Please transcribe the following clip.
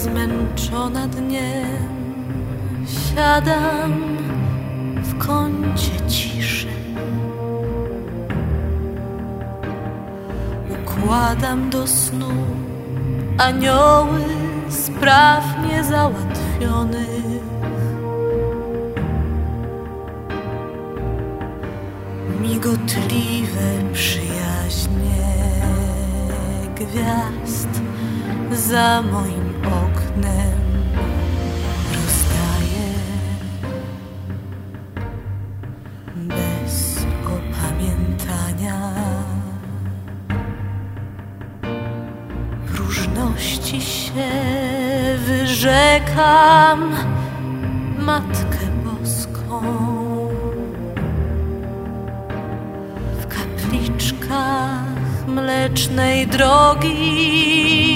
Zmęczona dniem siadam w kącie ciszy. Układam do snu anioły spraw niezałatwionych. Migotliwe przyjaźnie gwiazd za moim oknem rozdaję bez opamiętania. W różności się wyrzekam Matkę Boską. W kapliczkach Mlecznej Drogi